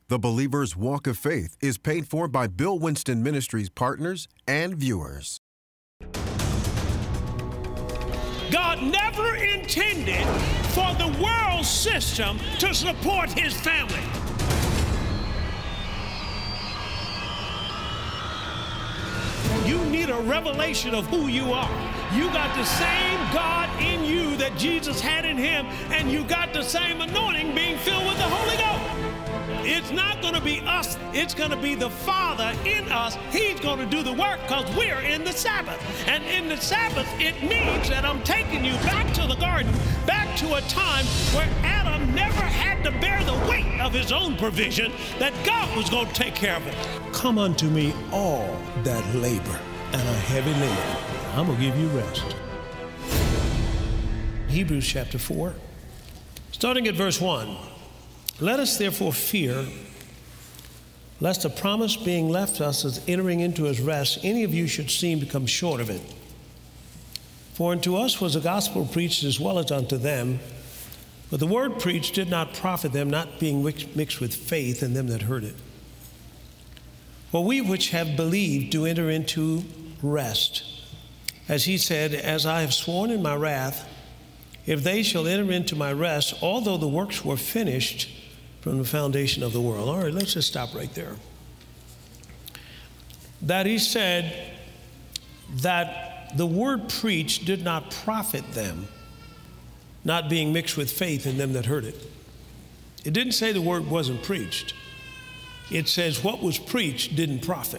The Believer's Walk of Faith is paid for by Bill Winston Ministries partners and viewers. God never intended for the world system to support his family. You need a revelation of who you are. You got the same God in you that Jesus had in him, and you got the same anointing being filled with the Holy Ghost. It's not going to be us. It's going to be the Father in us. He's going to do the work because we're in the Sabbath. And in the Sabbath, it means that I'm taking you back to the garden, back to a time where Adam never had to bear the weight of his own provision, that God was going to take care of it. Come unto me all that labor and are heavy laden. I'm going to give you rest. Hebrews chapter 4, starting at verse 1. Let us therefore fear, lest the promise being left us as entering into his rest, any of you should seem to come short of it. For unto us was the gospel preached as well as unto them, but the word preached did not profit them, not being mixed with faith in them that heard it. For we which have believed do enter into rest. As he said, as I have sworn in my wrath, if they shall enter into my rest, although the works were finished from the foundation of the world. All right, let's just stop right there. That he said that the word preached did not profit them, not being mixed with faith in them that heard it. It didn't say the word wasn't preached. It says what was preached didn't profit.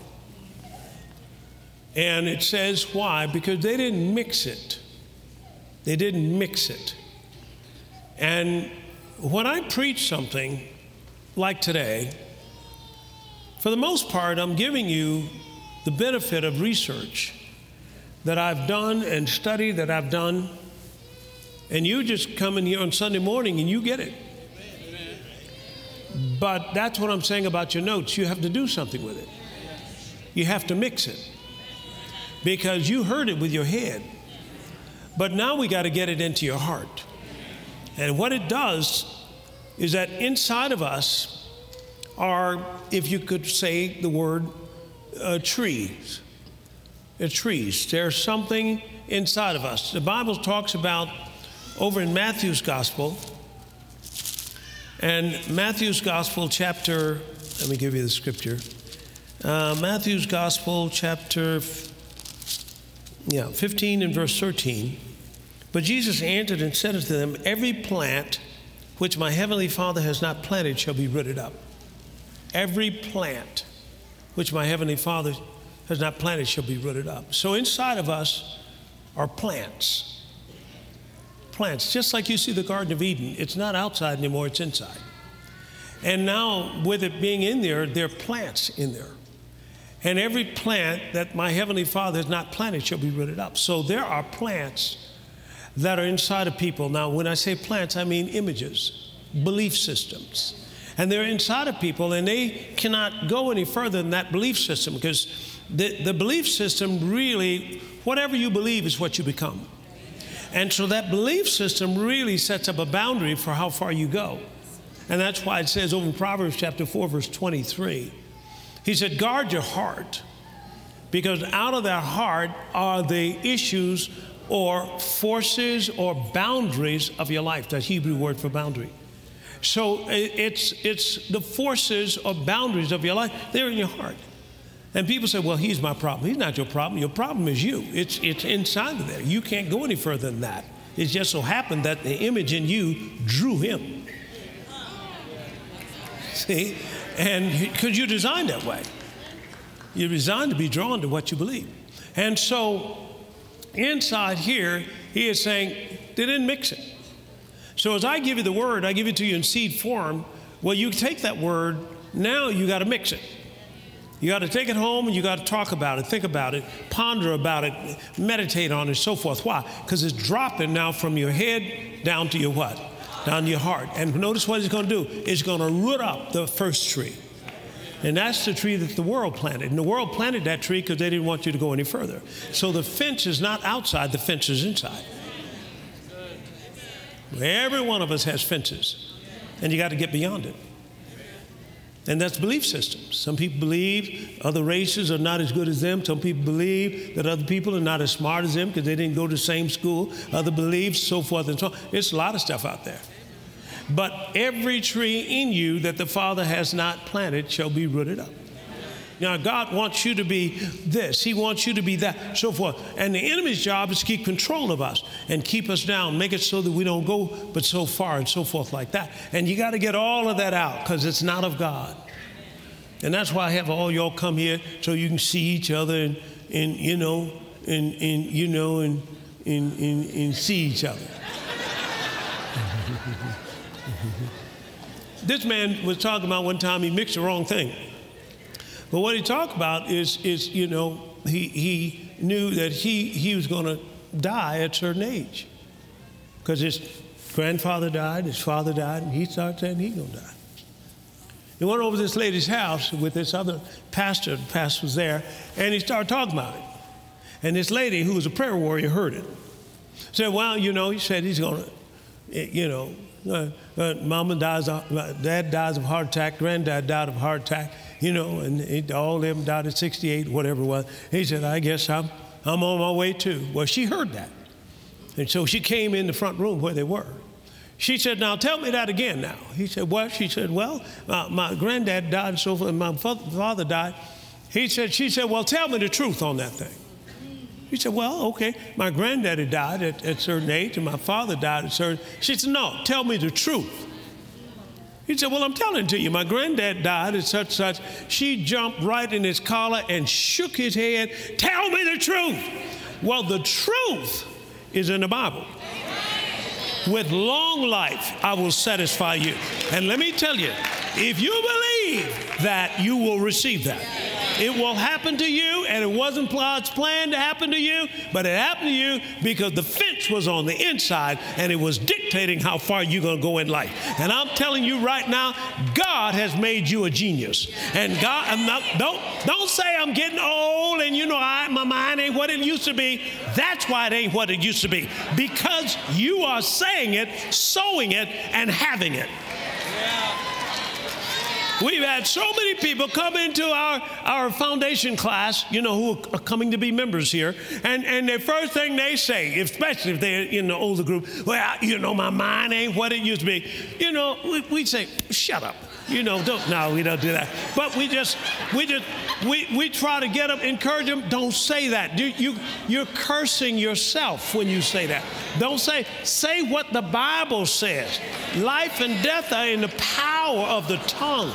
And it says why? Because they didn't mix it. They didn't mix it. And when I preach something like today, for the most part, I'm giving you the benefit of research that I've done and study that I've done, and you just come in here on Sunday morning and you get it. But that's what I'm saying about your notes. You have to do something with it. You have to mix it because you heard it with your head. But now we got to get it into your heart. And what it does is that inside of us are, if you could say the word, trees. They're trees. There's something inside of us. The Bible talks about over in Matthew's Gospel, and Matthew's Gospel chapter, let me give you the scripture. Matthew's Gospel chapter 15 and verse 13. But Jesus answered and said unto them, every plant which my heavenly Father has not planted shall be rooted up. Every plant which my heavenly Father has not planted shall be rooted up. So inside of us are plants. Plants, just like you see the Garden of Eden. It's not outside anymore, it's inside. And now with it being in there, there are plants in there. And every plant that my heavenly Father has not planted shall be rooted up. So there are plants that are inside of people. Now, when I say plants, I mean images, belief systems. And they're inside of people, and they cannot go any further than that belief system, because the belief system really, whatever you believe is what you become. And so that belief system really sets up a boundary for how far you go. And that's why it says over in Proverbs chapter 4, verse 23, he said, guard your heart, because out of that heart are the issues or forces or boundaries of your life. That Hebrew word for boundary. So it's the forces or boundaries of your life. They're in your heart. And people say, well, he's my problem. He's not your problem. Your problem is you. It's inside of there. You can't go any further than that. It just so happened that the image in you drew him. See? And because you're designed that way. You're designed to be drawn to what you believe. And so inside here, he is saying, they didn't mix it. So as I give you the word, I give it to you in seed form. Well, you take that word, now you got to mix it. You got to take it home and you got to talk about it, think about it, ponder about it, meditate on it, so forth. Why? Because it's dropping now from your head down to your what? Down to your heart. And notice what it's going to do. It's going to root up the first tree. And that's the tree that the world planted. And the world planted that tree because they didn't want you to go any further. So the fence is not outside, the fence is inside. Every one of us has fences, and you got to get beyond it. And that's belief systems. Some people believe other races are not as good as them. Some people believe that other people are not as smart as them because they didn't go to the same school. Other beliefs, so forth and so on. There's a lot of stuff out there. But every tree in you that the Father has not planted shall be rooted up. Now, God wants you to be this. He wants you to be that, so forth. And the enemy's job is to keep control of us and keep us down, make it so that we don't go but so far and so forth like that. And you got to get all of that out because it's not of God. And that's why I have all y'all come here so you can see each other and see each other. This man was talking about one time he mixed the wrong thing. But what he talked about is he knew that he was going to die at a certain age. Because his grandfather died, his father died, and he started saying he's going to die. He went over to this lady's house with this other pastor. The pastor was there, and he started talking about it. And this lady, who was a prayer warrior, heard it. Said, well, he said he's going to, Mama dies, Dad dies of heart attack, Granddad died of heart attack, and all of them died at 68, whatever it was. He said, I guess I'm on my way too. Well, she heard that. And so she came in the front room where they were. She said, now tell me that again now. He said, what? She said, well, my granddad died and so forth, and my father died. She said, well, tell me the truth on that thing. He said, well, okay, my granddaddy died at a certain age, and my father died at a certain. She said, no, tell me the truth. He said, well, I'm telling to you, my granddad died at such. She jumped right in his collar and shook his head. Tell me the truth. Well, the truth is in the Bible. With long life, I will satisfy you. And let me tell you, if you believe that, you will receive that. It will happen to you, and it wasn't God's plan to happen to you, but it happened to you because the fence was on the inside, and it was dictating how far you're going to go in life. And I'm telling you right now, God has made you a genius. And God, don't say I'm getting old, and my mind ain't what it used to be. That's why it ain't what it used to be. Because you are saying it, sowing it, and having it. We've had so many people come into our foundation class, who are coming to be members here. And the first thing they say, especially if they're in the older group, well, my mind ain't what it used to be. We say, shut up. We don't do that. But we try to get them, encourage them. Don't say that. You're cursing yourself when you say that. Don't say what the Bible says. Life and death are in the power of the tongue.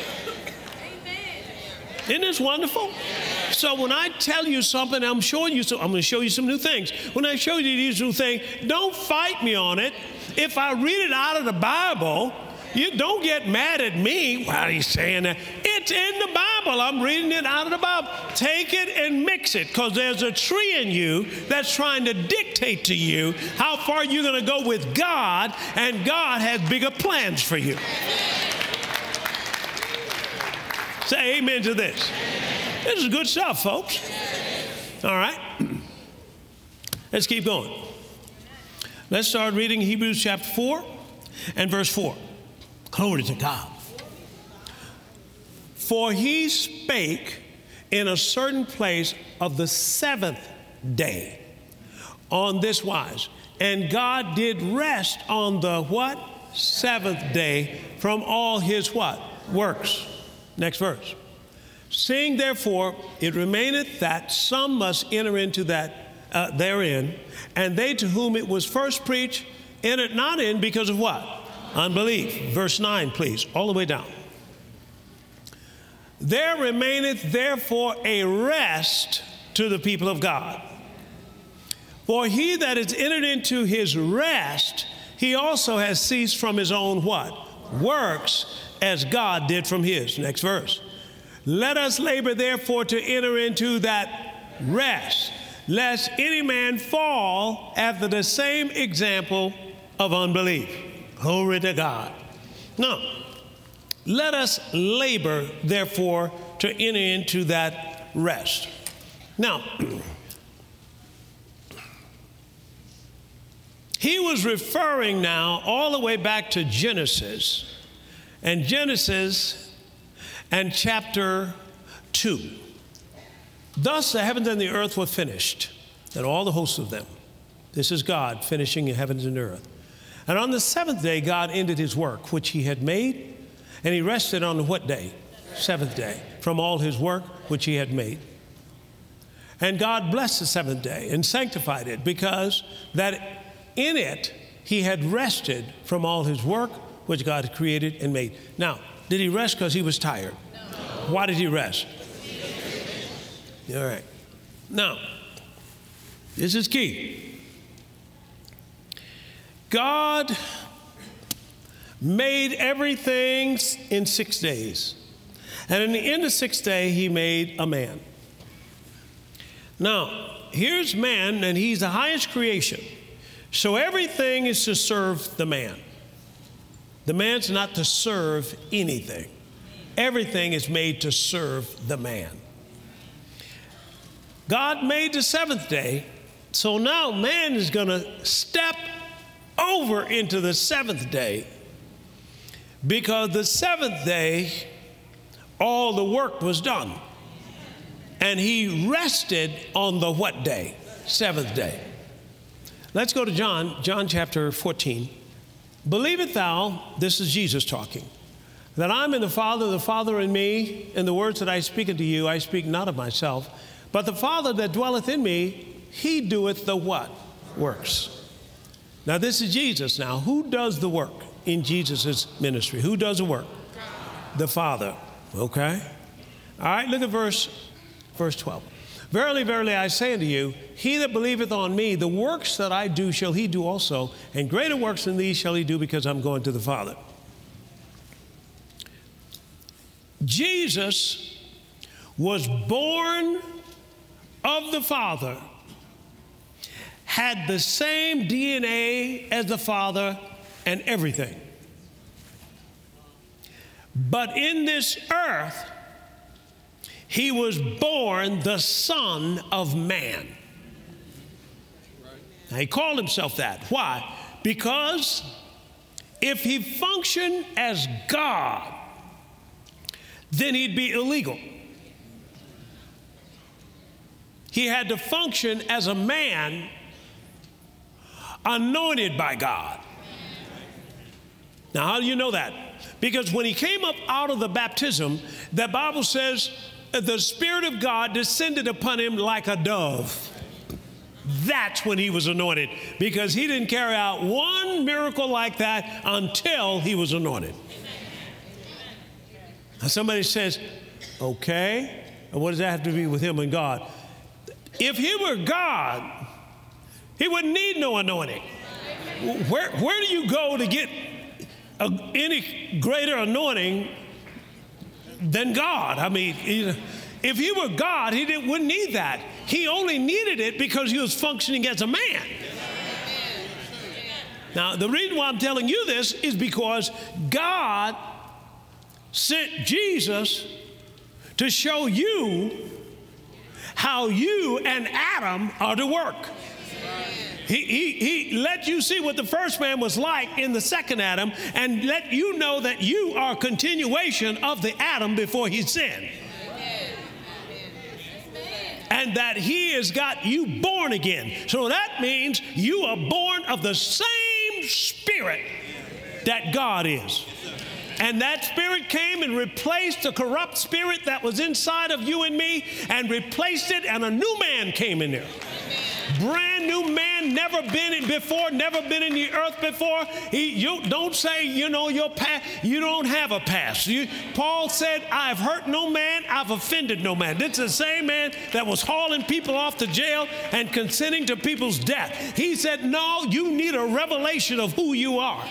Isn't this wonderful? So when I tell you something, I'm going to show you some new things. When I show you these new things, don't fight me on it. If I read it out of the Bible, you don't get mad at me. Why are you saying that? It's in the Bible. I'm reading it out of the Bible. Take it and mix it, because there's a tree in you that's trying to dictate to you how far you're going to go with God, and God has bigger plans for you. Say amen to this. This is good stuff, folks. All right. Let's keep going. Let's start reading Hebrews chapter 4 and verse 4. Glory to God. For he spake in a certain place of the seventh day on this wise. And God did rest on the what? Seventh day from all his what? Works. Next verse. Seeing therefore it remaineth that some must enter into that therein, and they to whom it was first preached entered not in because of what? Unbelief. Verse 9, please, all the way down. There remaineth therefore a rest to the people of God. For he that is entered into his rest, he also has ceased from his own what? Works, as God did from his. Next verse. Let us labor therefore to enter into that rest, lest any man fall after the same example of unbelief. Glory to God. Now, let us labor therefore to enter into that rest. Now, he was referring now all the way back to Genesis. And Genesis and chapter 2. Thus the heavens and the earth were finished, and all the hosts of them. This is God finishing the heavens and the earth. And on the seventh day, God ended his work, which he had made, and he rested on the what day? Seventh day, from all his work which he had made. And God blessed the seventh day and sanctified it, because that in it he had rested from all his work which God had created and made. Now, did he rest because he was tired? No. Why did he rest? All right. Now, this is key. God made everything in 6 days. And in the end of the sixth day, he made a man. Now, here's man, and he's the highest creation. So everything is to serve the man. The man's not to serve anything. Everything is made to serve the man. God made the seventh day, so now man is going to step over into the seventh day, because the seventh day, all the work was done. And he rested on the what day? Seventh day. Let's go to John chapter 14. Believest thou, this is Jesus talking, that I'm in the Father in me, and the words that I speak unto you, I speak not of myself, but the Father that dwelleth in me, he doeth the what? Works. Now this is Jesus now. Who does the work in Jesus' ministry? Who does the work? The Father. Okay? All right, look at verse 12. Verily, verily, I say unto you, he that believeth on me, the works that I do shall he do also, and greater works than these shall he do, because I'm going to the Father. Jesus was born of the Father, had the same DNA as the Father and everything. But in this earth, he was born the Son of Man. Now, he called himself that. Why? Because if he functioned as God, then he'd be illegal. He had to function as a man anointed by God. Now, how do you know that? Because when he came up out of the baptism, the Bible says the Spirit of God descended upon him like a dove. That's when he was anointed, because he didn't carry out one miracle like that until he was anointed. Now somebody says, okay, what does that have to do with him and God? If he were God, he wouldn't need no anointing. Where do you go to get any greater anointing than God? I mean, if he were God, he wouldn't need that. He only needed it because he was functioning as a man. Now, the reason why I'm telling you this is because God sent Jesus to show you how you and Adam are to work. He let you see what the first man was like in the second Adam, and let you know that you are a continuation of the Adam before he sinned. And that he has got you born again. So that means you are born of the same Spirit that God is. And that Spirit came and replaced the corrupt spirit that was inside of you and me, and replaced it, and a new man came in there. Brand new man, never been in before, never been in the earth before. You don't say, your past. You don't have a past. Paul said, I've hurt no man, I've offended no man. This is the same man that was hauling people off to jail and consenting to people's death. He said, no, you need a revelation of who you are.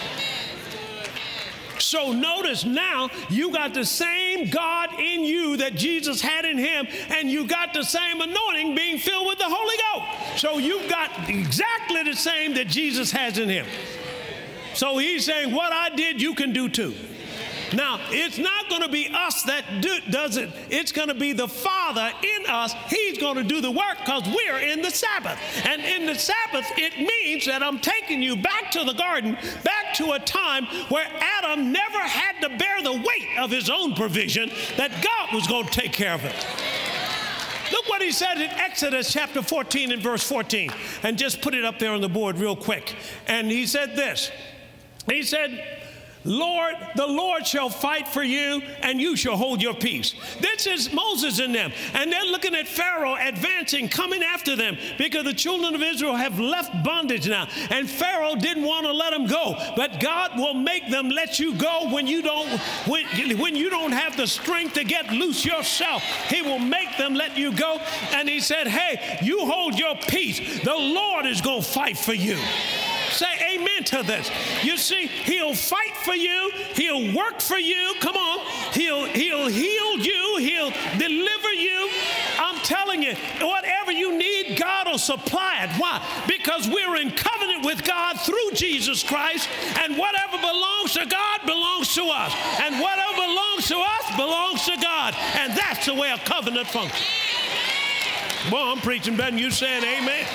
So notice now you got the same God in you that Jesus had in him, and you got the same anointing being filled with the Holy Ghost. So you've got exactly the same that Jesus has in him. So he's saying, what I did, you can do too. Now, it's not going to be us that does it. It's going to be the Father in us. He's going to do the work because we're in the Sabbath. And in the Sabbath, it means that I'm taking you back to the garden, back to a time where Adam Adam never had to bear the weight of his own provision, that God was going to take care of it. Look what he said in Exodus chapter 14 and verse 14. And just put it up there on the board real quick. And he said this. He said, Lord, the Lord shall fight for you, and you shall hold your peace. This is Moses and them. And they're looking at Pharaoh advancing, coming after them, because the children of Israel have left bondage now. And Pharaoh didn't want to let them go. But God will make them let you go when you don't have the strength to get loose yourself. He will make them let you go. And he said, hey, you hold your peace. The Lord is going to fight for you. Say amen to this. You see, he'll fight for you. He'll work for you. Come on. He'll heal you. He'll deliver you. I'm telling you, whatever you need, God will supply it. Why? Because we're in covenant with God through Jesus Christ, and whatever belongs to God belongs to us. And whatever belongs to us belongs to God. And that's the way a covenant functions. Boy, I'm preaching better than you saying amen.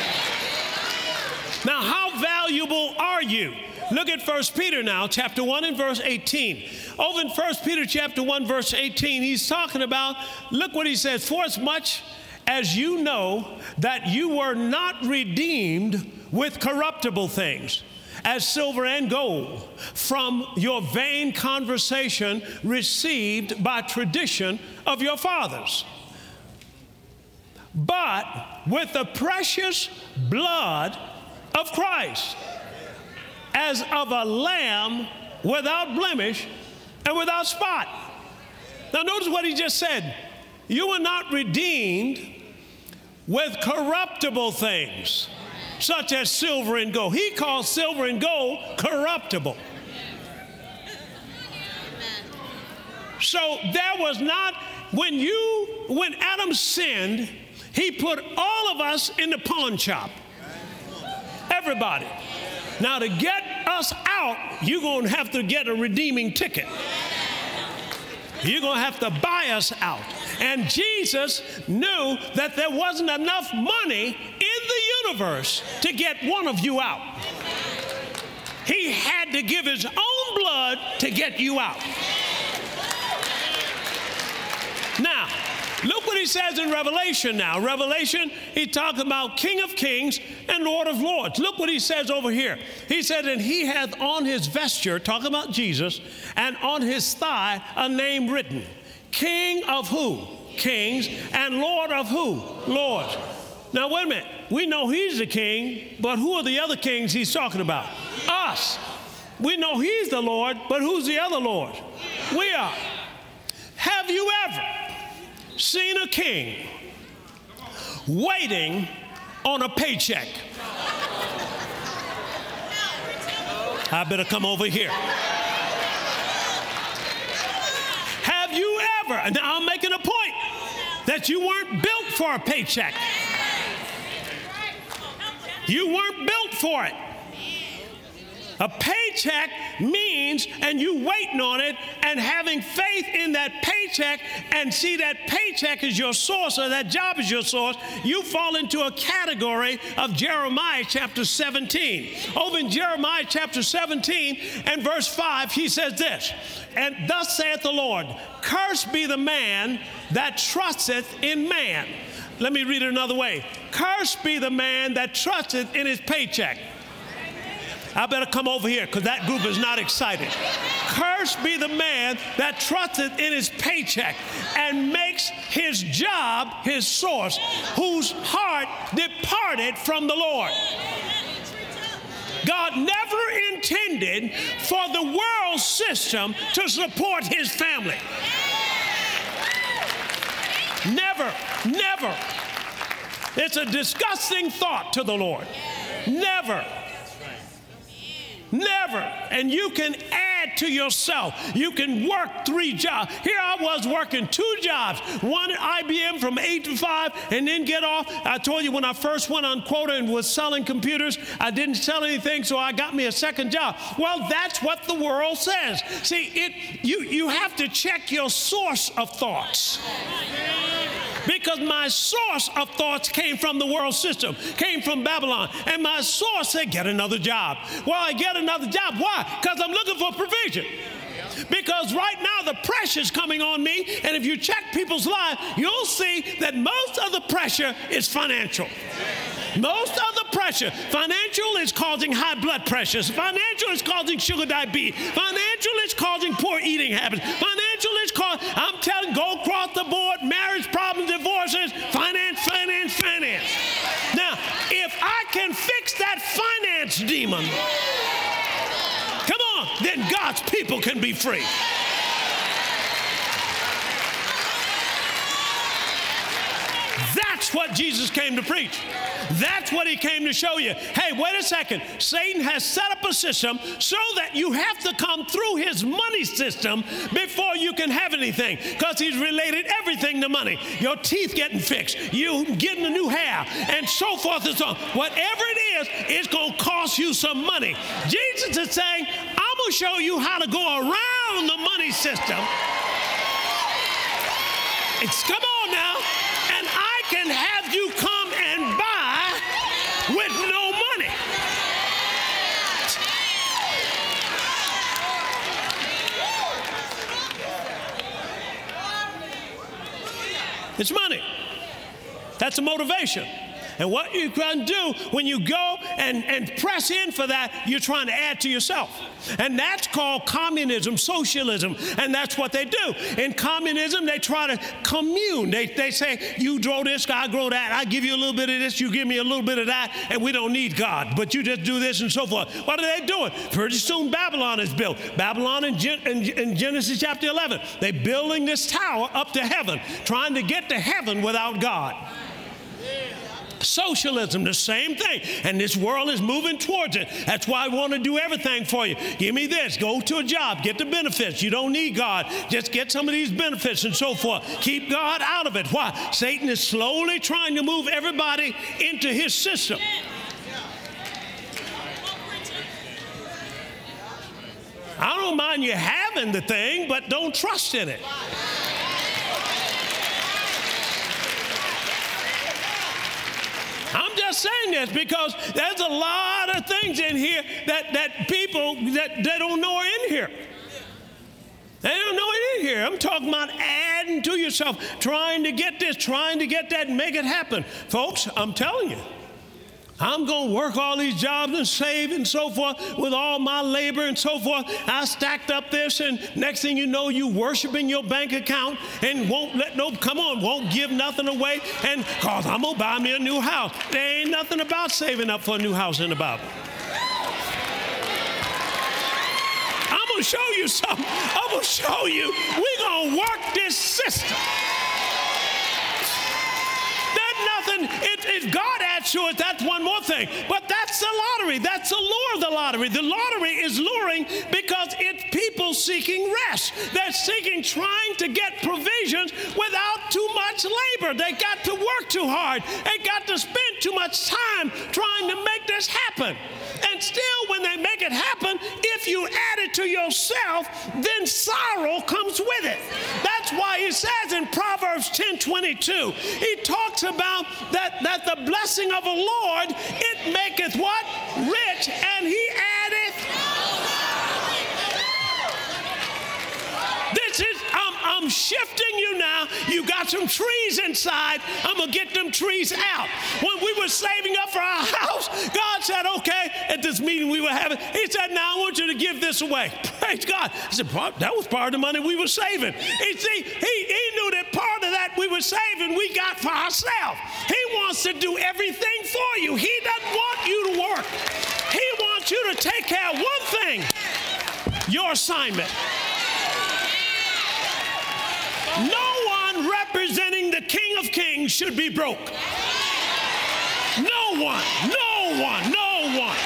Now, how valuable are you? Look at 1 Peter now, chapter 1 and verse 18. Over in 1 Peter chapter 1, verse 18, he's talking about, look what he says, for as much as you know that you were not redeemed with corruptible things, as silver and gold, from your vain conversation received by tradition of your fathers, but with the precious blood of Christ, as of a lamb without blemish and without spot. Now notice what he just said. You were not redeemed with corruptible things, such as silver and gold. He calls silver and gold corruptible. So there was not, when Adam sinned, he put all of us in the pawn shop. Everybody. Now, to get us out, you're going to have to get a redeeming ticket. You're going to have to buy us out. And Jesus knew that there wasn't enough money in the universe to get one of you out. He had to give his own blood to get you out. Now, look what he says in Revelation now. Revelation, he talks about King of Kings and Lord of Lords. Look what he says over here. He said, and he hath on his vesture, talking about Jesus, and on his thigh a name written. King of who? Kings. And Lord of who? Lords. Now, wait a minute. We know he's the king, but who are the other kings he's talking about? Us. We know he's the Lord, but who's the other Lord? We are. Have you ever seen a king waiting on a paycheck? I better come over here. Have you ever, now I'm making a point, that you weren't built for a paycheck. You weren't built for it. A paycheck means, and you waiting on it and having faith in that paycheck and see that paycheck is your source or that job is your source, you fall into a category of Jeremiah chapter 17. Over in Jeremiah chapter 17 and verse 5, he says this, and thus saith the Lord, cursed be the man that trusteth in man. Let me read it another way. Cursed be the man that trusteth in his paycheck. I better come over here because that group is not excited. Cursed be the man that trusteth in his paycheck and makes his job his source, whose heart departed from the Lord. God never intended for the world system to support his family. Never, never. It's a disgusting thought to the Lord. Never. Never. And you can add to yourself. You can work 3 jobs. Here I was working 2 jobs. One at IBM from 8 to 5 and then get off. I told you when I first went on quota and was selling computers, I didn't sell anything, so I got me a second job. Well, that's what the world says. See, you have to check your source of thoughts. Because my source of thoughts came from the world system, came from Babylon. And my source said, get another job. Well, I get another job. Why? Because I'm looking for provision. Because right now the pressure is coming on me, and if you check people's lives, you'll see that most of the pressure is financial. Most of the pressure, financial is causing high blood pressure. Financial is causing sugar diabetes. Financial is causing poor eating habits. Financial is causing, I'm telling you, go across the board, marriage problems, divorces, finance. Now, if I can fix that finance demon, come on, then God's people can be free. That's what Jesus came to preach. That's what he came to show you. Hey, wait a second. Satan has set up a system so that you have to come through his money system before you can have anything, because he's related everything to money. Your teeth getting fixed, you getting a new hair, and so forth and so on. Whatever it is, it's going to cost you some money. Jesus is saying, I'm going to show you how to go around the money system. Come on now. And I can have you come and buy with no money. It's money. That's a motivation. And what you can do when you go and press in for that, you're trying to add to yourself. And that's called communism, socialism, and that's what they do. In communism, they try to commune. They say, you grow this, I grow that. I give you a little bit of this, you give me a little bit of that, and we don't need God, but you just do this and so forth. What are they doing? Pretty soon Babylon is built. Babylon in Genesis chapter 11. They're building this tower up to heaven, trying to get to heaven without God. Socialism, the same thing. And this world is moving towards it. That's why I want to do everything for you. Give me this. Go to a job. Get the benefits. You don't need God. Just get some of these benefits and so forth. Keep God out of it. Why? Satan is slowly trying to move everybody into his system. I don't mind you having the thing, but don't trust in it. I'm just saying this because there's a lot of things in here that people that they don't know are in here. They don't know it in here. I'm talking about adding to yourself, trying to get this, trying to get that, and make it happen. Folks, I'm telling you, I'm going to work all these jobs and save and so forth with all my labor and so forth. I stacked up this, and next thing you know, you worshiping your bank account and won't give nothing away, and because I'm going to buy me a new house. There ain't nothing about saving up for a new house in the Bible. I'm going to show you something. I'm going to show you. We're going to work this system. If God adds to it, that's one more thing. But that's the lottery. That's the lure of the lottery. The lottery is luring because it's people seeking rest. They're trying to get provisions without too much labor. They got to work too hard. They got to spend too much time trying to make this happen. And still, when they make it happen, if you add it to yourself, then sorrow comes with it. That's why he says in Proverbs 10:22, he talks about that the blessing of the Lord, it maketh what? Rich, and he addeth. This is, I'm shifting you now. You got some trees inside. I'm going to get them trees out. When we were saving up for our house, God said, okay, at this meeting we were having, he said, now I want you to give this away. Praise God. I said, that was part of the money we were saving. He knew that part of that we were saving we got for ourselves. He wants to do everything for you. He doesn't want you to work. He wants you to take care of one thing, your assignment. No one representing the King of Kings should be broke. No one, no one, no one.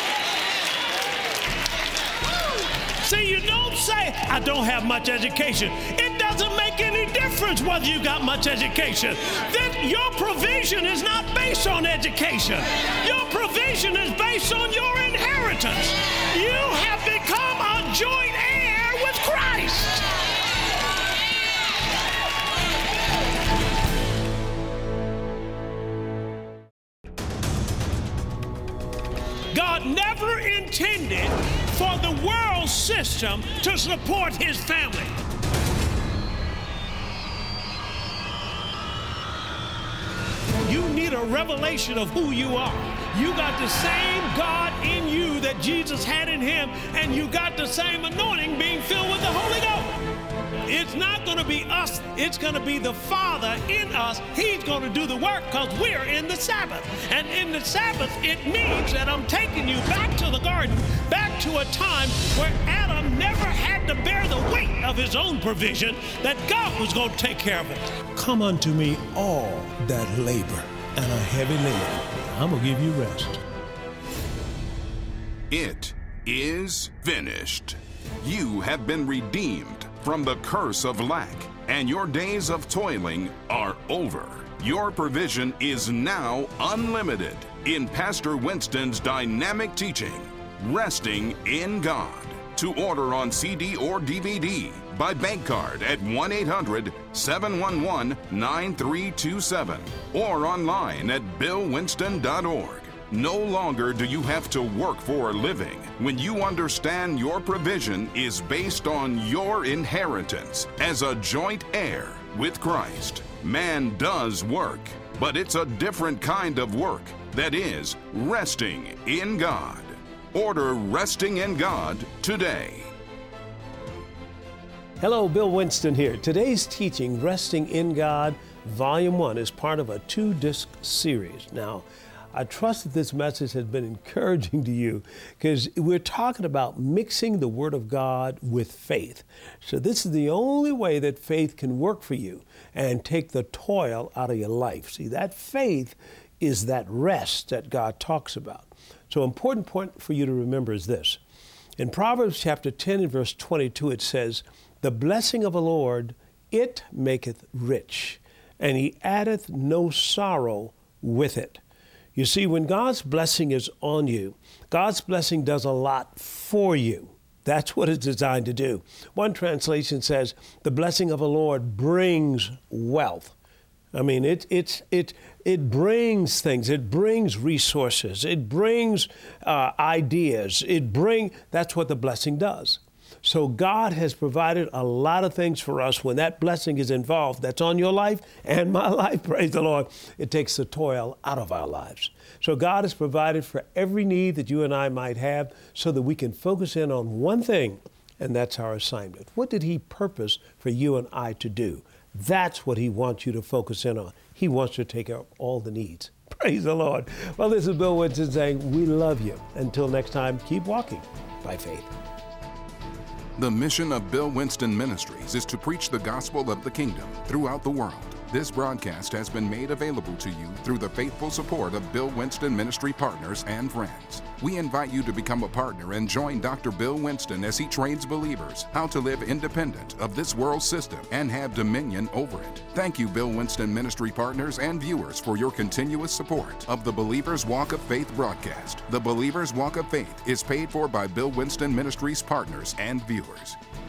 See, you don't say, I don't have much education. It doesn't make any difference whether you got much education. Then your provision is not based on education. Your provision is based on your inheritance. You have become a joint heir with Christ. system to support his family. You need a revelation of who you are. You got the same God in you that Jesus had in him, and you got the same anointing being filled with the Holy Ghost. It's not going to be us. It's going to be the Father in us. He's going to do the work because we're in the Sabbath. And in the Sabbath, it means that I'm taking you back to the garden, back to a time where Adam never had to bear the weight of his own provision, that God was going to take care of it. Come unto me all that labor and are heavy laden. I'm going to give you rest. It is finished. You have been redeemed from the curse of lack, and your days of toiling are over. Your provision is now unlimited in Pastor Winston's dynamic teaching, Resting in God. To order on CD or DVD, by bank card at 1-800-711-9327 or online at billwinston.org. No longer do you have to work for a living when you understand your provision is based on your inheritance as a joint heir with Christ. Man does work, but it's a different kind of work, that is, resting in God. Order Resting in God today. Hello, Bill Winston here. Today's teaching, Resting in God, Volume 1, is part of a 2-disc series. Now, I trust that this message has been encouraging to you because we're talking about mixing the Word of God with faith. So this is the only way that faith can work for you and take the toil out of your life. See, that faith is that rest that God talks about. So an important point for you to remember is this. In Proverbs chapter 10 and verse 22, it says, "The blessing of the Lord, it maketh rich, and he addeth no sorrow with it." You see, when God's blessing is on you, God's blessing does a lot for you. That's what it's designed to do. One translation says, the blessing of the Lord brings wealth. I mean, it brings things. It brings resources. It brings ideas. That's what the blessing does. So God has provided a lot of things for us. When that blessing is involved, that's on your life and my life, praise the Lord, it takes the toil out of our lives. So God has provided for every need that you and I might have so that we can focus in on one thing, and that's our assignment. What did he purpose for you and I to do? That's what he wants you to focus in on. He wants to take care of all the needs. Praise the Lord. Well, this is Bill Winston saying we love you. Until next time, keep walking by faith. The mission of Bill Winston Ministries is to preach the gospel of the kingdom throughout the world. This broadcast has been made available to you through the faithful support of Bill Winston Ministry partners and friends. We invite you to become a partner and join Dr. Bill Winston as he trains believers how to live independent of this world system and have dominion over it. Thank you, Bill Winston Ministry partners and viewers, for your continuous support of the Believer's Walk of Faith broadcast. The Believer's Walk of Faith is paid for by Bill Winston Ministries partners and viewers.